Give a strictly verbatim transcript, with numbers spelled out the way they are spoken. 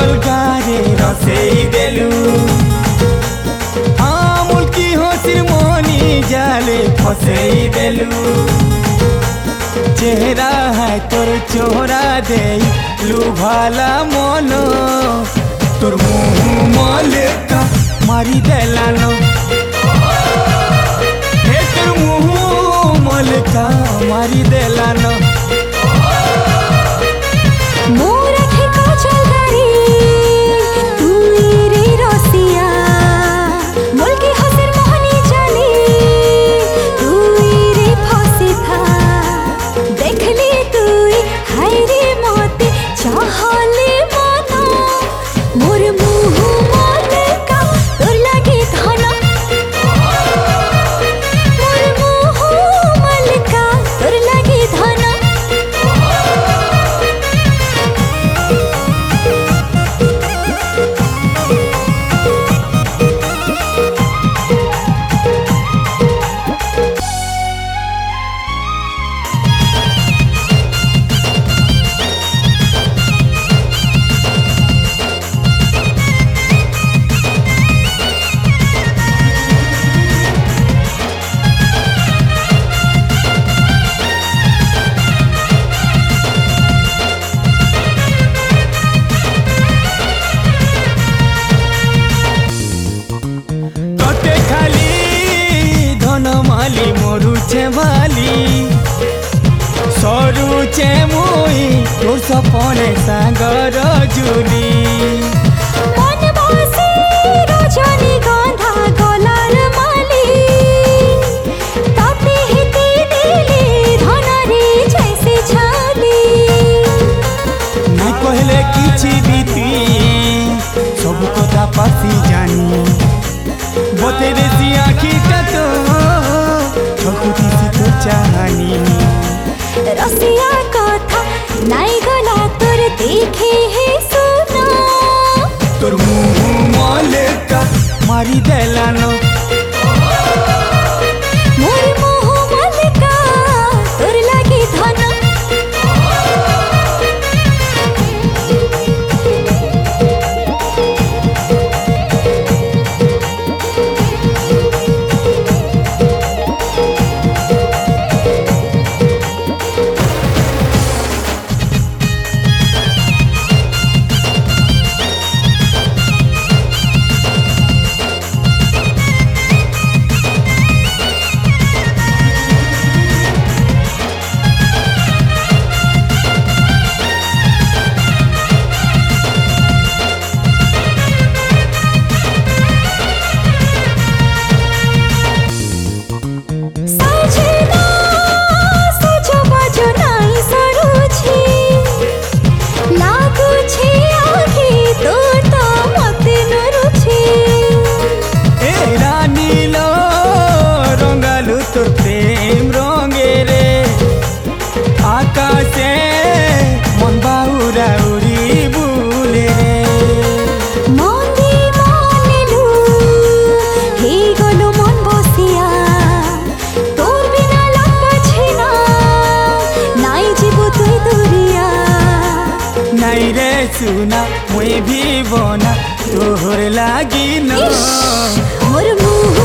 अलगारे रसेई देलु आमुल की हसिर मनी जाले फसेई देलु चेहरा है तोर चोरा दे लुभाला मन तोर मुँह मलका मारी देलानो हे तोर मुँह मलका मारी देलानो माली मरुचे माली सरुचे मुई तोर सपने सागर जुली मन बसे रजनी गंधा गलार माली ताते हिते दिली धनरी जैसे छाली नहीं कहले किछि बीती सब कथा पासी जानी बतेरे सी आखी तो चाहनी रसिया कथा नाई गला तोर देखे है सुना तोर मुँह मलका मारी देलानो मोर मुँह मलका तोर लागे धन तोर प्रेम रंगे रे आकाशे मन बाउरा उड़ी बुले रे मन्दी मानिलु हे गलो मन बसिया तोर बिना लग छिना नाई जीवो तुई दुरिया नाई रे सुना मुई भी बना तोहर लागी न मोर मुँह